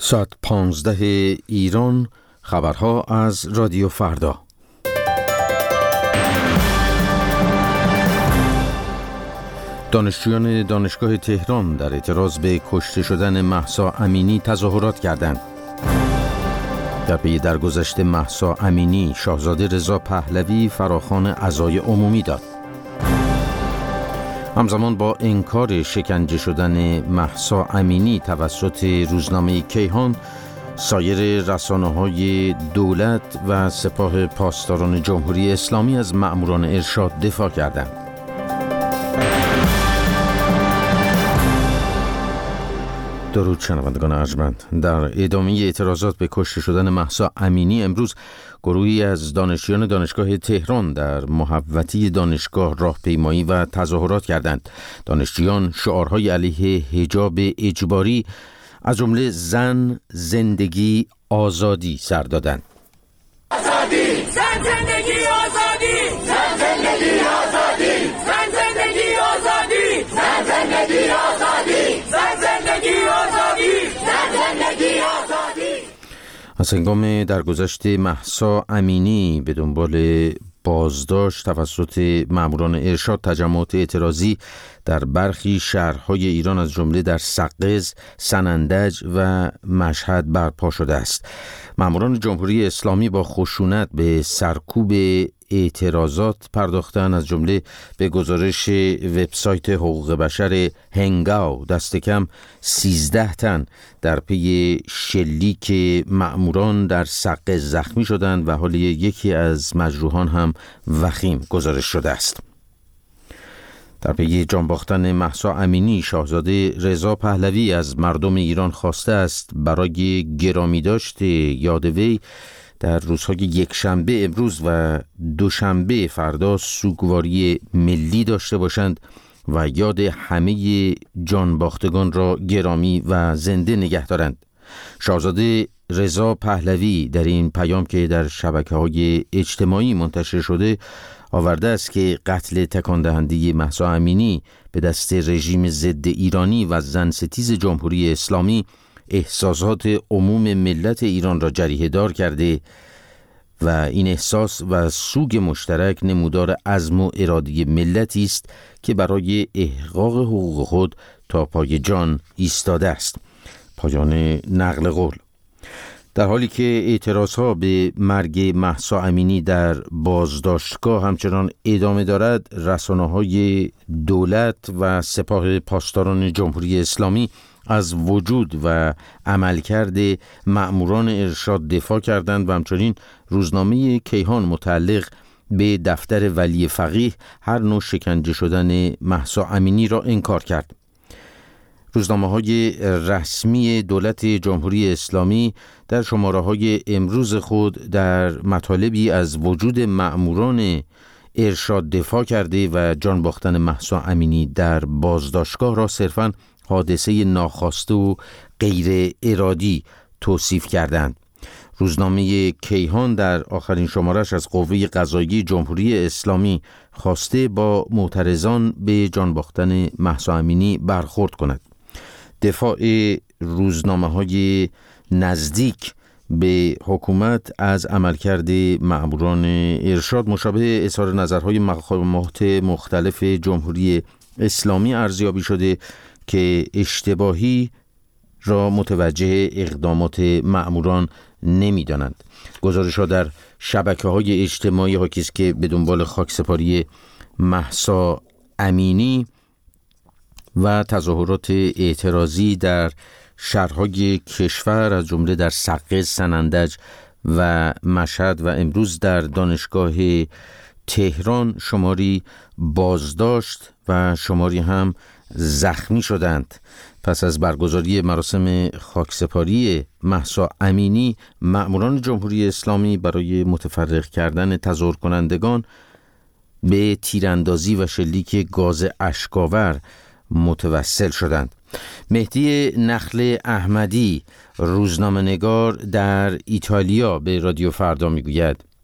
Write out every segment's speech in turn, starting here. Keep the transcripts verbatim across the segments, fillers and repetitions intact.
ساعت پانزده ایران، خبرها از رادیو فردا. دانشجویان دانشگاه تهران در اعتراض به کشته شدن مهسا امینی تظاهرات کردند. در پی درگذشت مهسا امینی، شاهزاده رضا پهلوی فراخوان عزای عمومی داد. همزمان با انکار شکنجه شدن مهسا امینی توسط روزنامه کیهان، سایر رسانه‌های دولت و سپاه پاسداران جمهوری اسلامی از مأموران ارشاد دفاع کردند. درود شنوندگان ارجمند. در ادامه اعتراضات به کشته شدن مهسا امینی، امروز گروهی از دانشجویان دانشگاه تهران در محوطه دانشگاه راهپیمایی و تظاهرات کردند. دانشجویان شعارهای علیه حجاب اجباری از جمله زن، زندگی، آزادی سر دادند. آزادی، زن، زندگی، آزادی، زن، زندگی، آزادی، زن، زندگی، آزادی، زن، زندگی، آزادی، زن، زندگی، آزادی، زن، زندگی، آزادی. از هنگام درگذشت مهسا امینی به دنبال بازداشت توسط مأموران ارشاد، تجمعات اعتراضی در برخی شهرهای ایران از جمله در سقز، سنندج و مشهد برپا شده است. مأموران جمهوری اسلامی با خشونت به سرکوب اعتراضات پرداختند. از جمله به گزارش وبسایت حقوق بشر هنگاو، دست کم سیزده تن در پی شلیک مأموران در سقز زخمی شدند و حال یکی از مجروحان هم وخیم گزارش شده است. در پی جان باختن مهسا امینی، شاهزاده رضا پهلوی از مردم ایران خواسته است برای گرامیداشت یاد وی در روزهای یکشنبه امروز و دوشنبه فردا سوگواری ملی داشته باشند و یاد همه جان باختگان را گرامی و زنده نگه دارند. شاهزاده رضا پهلوی در این پیام که در شبکه‌های اجتماعی منتشر شده آورده است که قتل تکان دهنده مهسا امینی به دست رژیم ضد ایرانی و زن ستیز جمهوری اسلامی احساسات عموم ملت ایران را جریحه دار کرده و این احساس و سوگ مشترک نمودار عزم و اراده ملتی است که برای احقاق حقوق خود تا پای جان ایستاده است. پایان نقل قول. در حالی که اعتراضها به مرگ مهسا امینی در بازداشتگاه همچنان ادامه دارد، رسانه‌های دولت و سپاه پاسداران جمهوری اسلامی از وجود و عملکرد مأموران ارشاد دفاع کردند و همچنین روزنامه کیهان متعلق به دفتر ولی فقیه هر نوع شکنجه شدن مهسا امینی را انکار کرد. روزنامه‌های رسمی دولت جمهوری اسلامی در شماره‌های امروز خود در مطالبی از وجود مأموران ارشاد دفاع کرده و جان باختن مهسا امینی در بازداشتگاه را صرفاً حادثه ناخواسته و غیر ارادی توصیف کردند. روزنامه کیهان در آخرین شمارش از قوه قضاییه جمهوری اسلامی خواسته با معترضان به جان باختن مهسا امینی برخورد کند. دفاع روزنامه‌های نزدیک به حکومت از عملکرد مأموران ارشاد مشابه اظهار نظرهای مقامات مختلف جمهوری اسلامی ارزیابی شده که اشتباهی را متوجه اقدامات مأموران نمی‌دانند. گزارش‌ها در شبکه‌های اجتماعی حاکی است که به دنبال خاکسپاری مهسا امینی و تظاهرات اعتراضی در شهرهای کشور از جمله در سقز، سنندج و مشهد و امروز در دانشگاه تهران شماری بازداشت و شماری هم زخمی شدند. پس از برگزاری مراسم خاکسپاری مهسا امینی، مأموران جمهوری اسلامی برای متفرق کردن تظاهر کنندگان به تیراندازی و شلیک گاز اشک‌آور متوسل شدند. مهدی نخل احمدی، روزنامه‌نگار در ایتالیا، به رادیو فردا میگوید: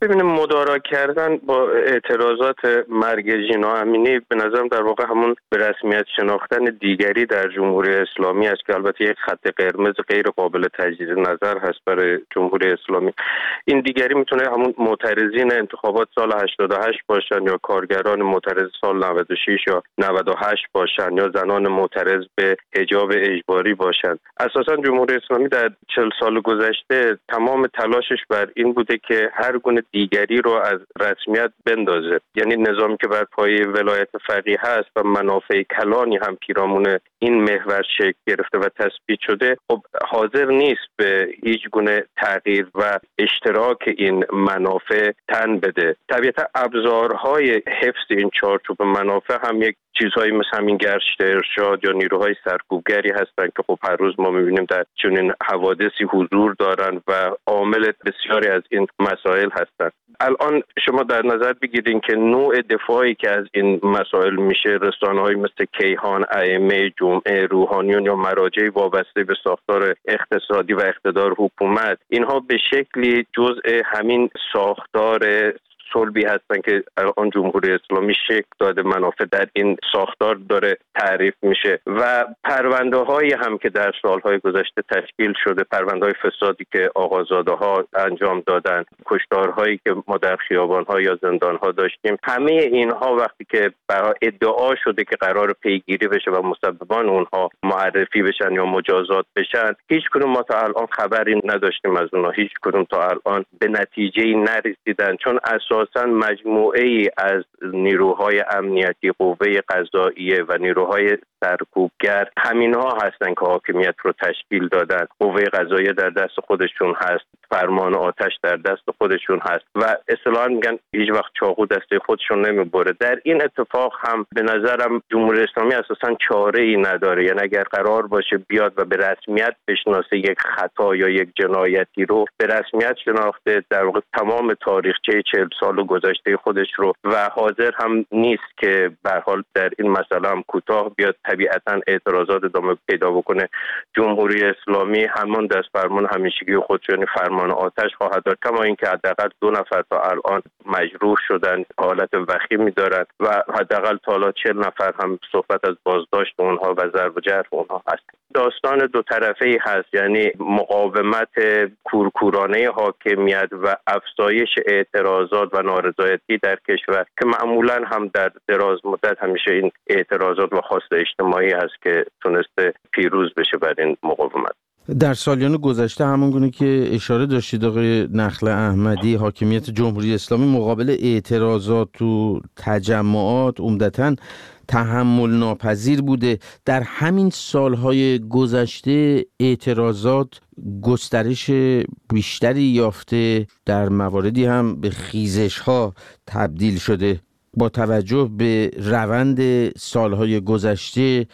ببینیم مدارا کردن با اعتراضات مرگ ژینا امینی به نظرم در واقع همون به رسمیت شناختن دیگری در جمهوری اسلامی است که البته یک خط قرمز غیر قابل تجدید نظر هست برای جمهوری اسلامی. این دیگری میتونه همون معترضین انتخابات سال هشتاد و هشت باشن یا کارگران معترض سال نود و شش یا نود و هشت باشن یا زنان معترض به حجاب اجباری باشن. اساسا جمهوری اسلامی در چهل سال گذشته تمام تلاشش بر این بوده که هر گونه دیگری رو از رسمیت بندازه، یعنی نظامی که بر پایه ولایت فقیه هست و منافع کلانی هم پیرامون این محور شکل گرفته و تثبیت شده، خب حاضر نیست به هیچ گونه تغییر و اشتراک این منافع تن بده. طبیعتا ابزارهای حفظ این چارچوب منافع هم یک چیزهایی مثل همین گشت ارشاد یا نیروهای سرکوبگری هستند که خب هر روز ما می‌بینیم در چنین حوادثی حضور دارن و عامل بسیاری از این مسائل هستند. الان شما در نظر بگیرید که نوع دفاعی که از این مسائل میشه، رسانه‌های مثل کیهان، ائمه جمعه، روحانیون یا مراجع وابسته به ساختار اقتصادی و اقتدار حکومت، اینها به شکلی جزء همین ساختار صلبی هستن که الان جمهوری اسلامی شکل داده، منافع در این ساختار داره تعریف میشه و پرونده هایی هم که در سالهای گذشته تشکیل شده، پرونده های فسادی که آقازاده ها انجام دادن، کشتارهایی که ما در خیابان ها یا زندان ها داشتیم، همه اینها وقتی که برای ادعا شده که قرار پیگیری بشه و مسببان اونها معرفی بشن یا مجازات بشن، هیچ کدوم ما تا الان خبری نداشتیم از اونها، هیچ کدوم تا الان به نتیجه‌ای نرسیدن، چون اساس اصلا مجموعه ای از نیروهای امنیتی، قوه قضاییه و نیروهای سرکوبگر همینها هستن که حاکمیت رو تشکیل دادن. قوه قضاییه در دست خودشون هست، فرمان آتش در دست خودشون هست و اصطلاحاً میگن هیچ وقت چاقو دسته خودشون نمیبره. در این اتفاق هم به نظرم جمهوری اسلامی اساساً چاره ای نداره، یعنی اگر قرار باشه بیاد و به رسمیت بشناسه یک خطا یا یک جنایتی رو، به رسمیت شناخته در واقع تمام تاریخچه چهل سال گذشته خودش رو و حاضر هم نیست که به هر حال در این مسئله هم کوتاه بیاد. طبیعتاً اعتراضات ادامه پیدا بکنه. جمهوری اسلامی همان دست فرمان همیشگی خودش، یعنی فرمان آتش خواهد داد، کما اینکه حداقل دو نفر تا الان مجروح شدن، حالت وخیمی دارند و حداقل تا حالا چهل نفر هم صحبت از بازداشت اونها و ضرب و جرح اونها هست. داستان دو طرفه‌ای هست، یعنی مقاومت کورکورانه حاکمیت و افزایش اعتراضات و نارضایتی در کشور که معمولاً هم در دراز مدت همیشه این اعتراضات و خواست اجتماعی هست که تونسته پیروز بشه بر این مقاومت. در سالیان گذشته همون گونه که اشاره داشتید آقای نخل احمدی، حاکمیت جمهوری اسلامی مقابل اعتراضات و تجمعات عمدتاً تحمل ناپذیر بوده. در همین سالهای گذشته اعتراضات گسترش بیشتری یافته، در مواردی هم به خیزش‌ها تبدیل شده. با توجه به روند سالهای گذشته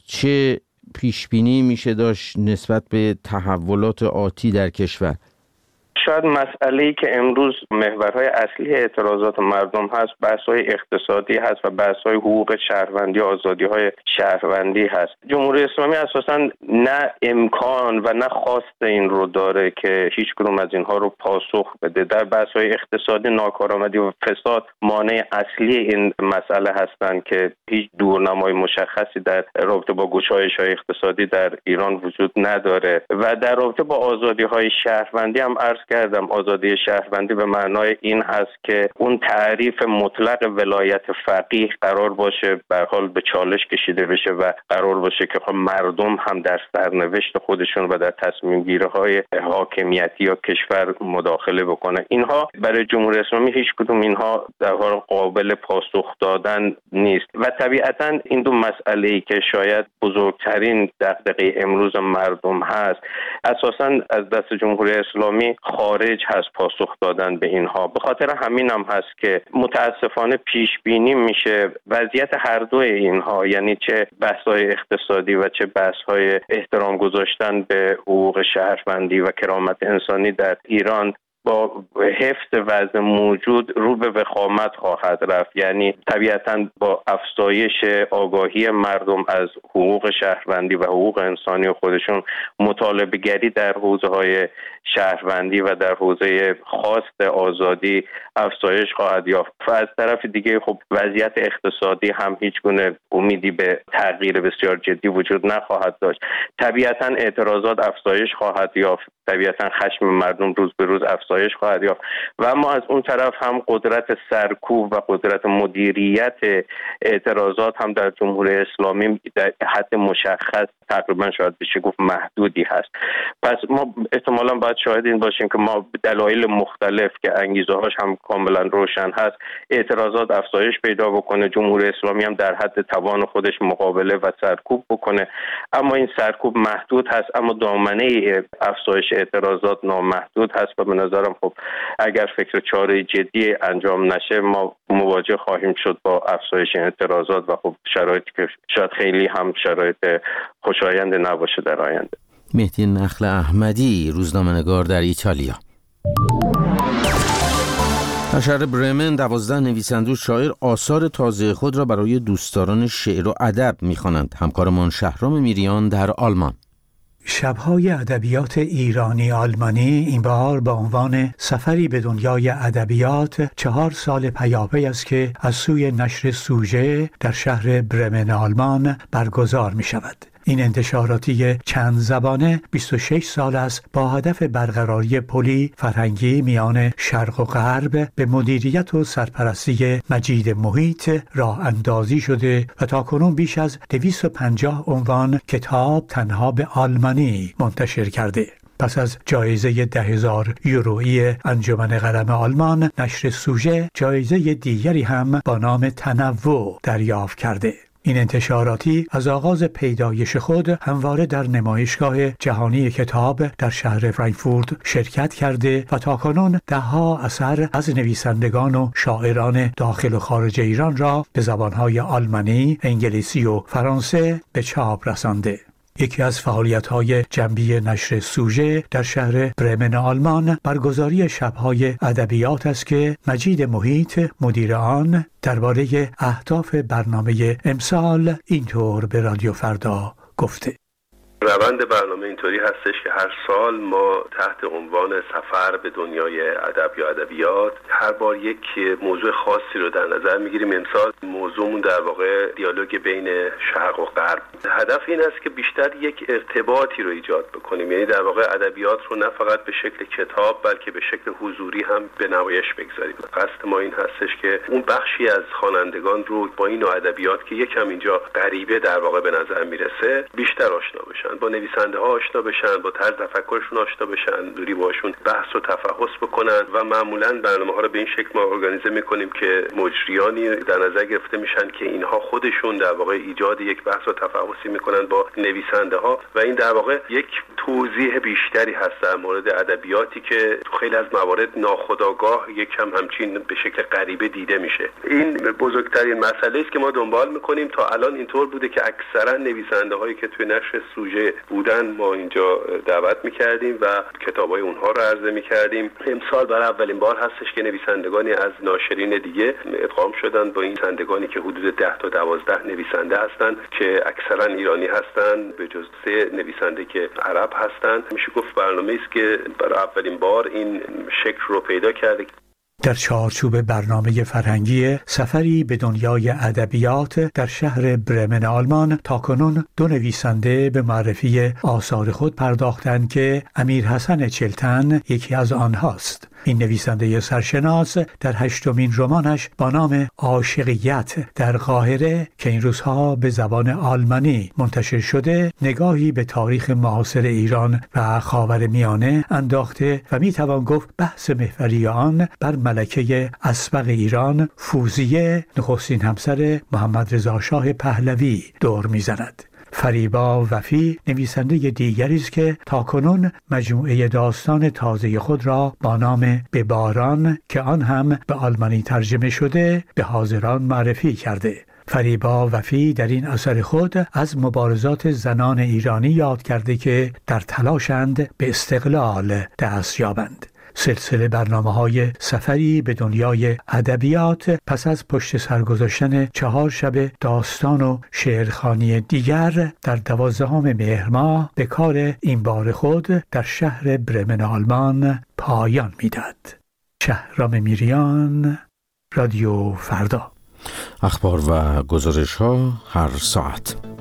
چه پیشبینی میشه داشت نسبت به تحولات آتی در کشور؟ شاید مسئله‌ای که امروز محورهای اصلی اعتراضات مردم هست بحث‌های اقتصادی هست و بحث‌های حقوق شهروندی، آزادی‌های شهروندی هست. جمهوری اسلامی اساساً نه امکان و نه خواست این رو داره که هیچ کدوم از اینها رو پاسخ بده. در بحث‌های اقتصادی ناکارآمدی و فساد مانع اصلی این مسئله هستند که هیچ دورنمای مشخصی در رابطه با گشایش‌های اقتصادی در ایران وجود نداره و در رابطه با آزادی‌های شهروندی هم عرض کردم، آزادی شهروندی به معنای این هست که اون تعریف مطلق ولایت فقیه قرار باشه به هر حال به چالش کشیده بشه و قرار باشه که مردم هم در سرنوشت خودشون و در تصمیم گیری های حاکمیتی یا کشور مداخله بکنه. اینها برای جمهوری اسلامی هیچ کدوم اینها در واقع قابل پاسخ دادن نیست و طبیعتاً این دو مسئله‌ای که شاید بزرگترین دغدغه امروز مردم هست اساساً از دست جمهوری اسلامی خارج هست پاسخ دادن به اینها. به خاطر همین هم هست که متاسفانه پیش بینی میشه وضعیت هر دو اینها، یعنی چه بحث‌های اقتصادی و چه بحث‌های احترام گذاشتن به حقوق شهروندی و کرامت انسانی در ایران با حفظ وضع موجود رو به وخامت خواهد رفت. یعنی طبیعتاً با افزایش آگاهی مردم از حقوق شهروندی و حقوق انسانی خودشون، مطالبه گری در حوزه‌های شهروندی و در حوزه خواست آزادی افزایش خواهد یافت. و از طرف دیگه خب وضعیت اقتصادی هم هیچ گونه امیدی به تغییر بسیار جدی وجود نخواهد داشت. طبیعتاً اعتراضات افزایش خواهد یافت، طبیعتاً خشم مردم روز به روز افزایش خواهد یافت و اما از اون طرف هم قدرت سرکوب و قدرت مدیریت اعتراضات هم در جمهوری اسلامی در حد مشخص تقریبا شاید بشه گفت محدودی هست. پس ما احتمالاً باید شاهد این باشیم که ما دلایل مختلف که انگیزه هاش هم کاملا روشن هست، اعتراضات افزایش پیدا بکنه، جمهوری اسلامی هم در حد توان خودش مقابله و سرکوب بکنه. اما این سرکوب محدود هست، اما دامنه افزایش اعتراضات نامحدود هست و به نظرم خب اگر فکر چاره جدی انجام نشه ما مواجه خواهیم شد با افزایش اعتراضات و خب شرایطی که شاید خیلی هم شرایط خوشایند نباشه در آینده. مهدی نخل احمدی، روزنامه‌نگار در ایتالیا. در شهر برمن دوازده نویسنده و شاعر آثار تازه خود را برای دوستداران شعر و ادب می‌خوانند. همکارمان شهرام میریان در آلمان. شب‌های ادبیات ایرانی آلمانی این بار با عنوان سفری به دنیای ادبیات چهار سال پیاپی است که از سوی نشر سوژه در شهر برمن آلمان برگزار می‌شود. این انتشاراتی چند زبانه بیست و شش سال است با هدف برقراری پلی فرهنگی میان شرق و غرب به مدیریت و سرپرستی مجید محیط راه اندازی شده و تاکنون بیش از دویست و پنجاه عنوان کتاب تنها به آلمانی منتشر کرده. پس از جایزه ده هزار یورویی انجمن قلم آلمان، نشر سوژه جایزه دیگری هم با نام تنوع دریافت کرده. این انتشاراتی از آغاز پیدایش خود همواره در نمایشگاه جهانی کتاب در شهر فرانکفورت شرکت کرده و تاکنون ده‌ها اثر از نویسندگان و شاعران داخل و خارج ایران را به زبانهای آلمانی، انگلیسی و فرانسه به چاپ رسانده. یکی از فعالیت‌های جنبی نشر سوژه در شهر برمن آلمان برگزاری شب‌های ادبیات است که مجید محیط مدیر آن درباره اهداف برنامه امسال اینطور به رادیو فردا گفته: روند برنامه اینطوری هستش که هر سال ما تحت عنوان سفر به دنیای ادب یا ادبیات هر بار یک موضوع خاصی رو در نظر میگیریم. امسال موضوعمون در واقع دیالوگ بین شرق و غرب. هدف این است که بیشتر یک ارتباطی رو ایجاد بکنیم، یعنی در واقع ادبیات رو نه فقط به شکل کتاب بلکه به شکل حضوری هم به نمایش بگذاریم. قصد ما این هستش که اون بخشی از خوانندگان رو با این نوع ادبیات که یکم اینجا غریبه در واقع به نظر میرسه بیشتر آشنا بشن، با نویسنده ها آشنا بشن، با طرز تفکرشون آشنا بشن، دوری باشون بحث و تفحص بکنن و معمولا برنامه‌ها رو به این شکل ما ارگانیزه می‌کنیم که مجریانی در نظر گرفته میشن که اینها خودشون در واقع ایجاد یک بحث و تفحصی می‌کنن با نویسنده ها و این در واقع یک توضیح بیشتری هست در مورد ادبیاتی که تو خیلی از موارد ناخودآگاه یکم همچین به شکل غریبه دیده میشه. این بزرگترین مسئله است که ما دنبال می‌کنیم. تا الان اینطور بوده که اکثرا نویسنده‌هایی که توی نشر سوژه بودن ما اینجا دعوت میکردیم و کتابای اونها رو عرضه میکردیم. امسال برای اولین بار هستش که نویسندگانی از ناشرین دیگه ادغام شدن با این نویسندگانی که حدود ده تا دوازده نویسنده هستن که اکثرا ایرانی هستن به جز سه نویسنده که عرب هستن. میشه گفت برنامه‌ای است که برای اولین بار این شکل رو پیدا کرده. در چارچوب برنامه فرهنگی سفری به دنیای ادبیات در شهر برمن آلمان تاکنون دو نویسنده به معرفی آثار خود پرداختند که امیر حسن چلتن یکی از آنهاست. این نویسنده سرشناس در هشتمین رمانش با نام عاشقیت در قاهره که این روزها به زبان آلمانی منتشر شده نگاهی به تاریخ معاصر ایران و خاورمیانه انداخته و میتوان گفت بحث محوری آن بر ملکه اسبق ایران فوزیه نخستین همسر محمد رضا شاه پهلوی دور میزند. فریبا وفی نویسنده دیگری است که تاکنون مجموعه داستان تازه خود را با نام به باران که آن هم به آلمانی ترجمه شده به حاضران معرفی کرده. فریبا وفی در این اثر خود از مبارزات زنان ایرانی یاد کرده که در تلاشند به استقلال دست یابند. سلسله برنامه‌های سفری به دنیای ادبیات پس از پشت سر گذاشتن چهار شب داستان و شعرخوانی دیگر در دوازدهم مهر ماه به کار این بار خود در شهر برمن آلمان پایان می‌داد. شهرام میریان، رادیو فردا. اخبار و گزارش ها هر ساعت.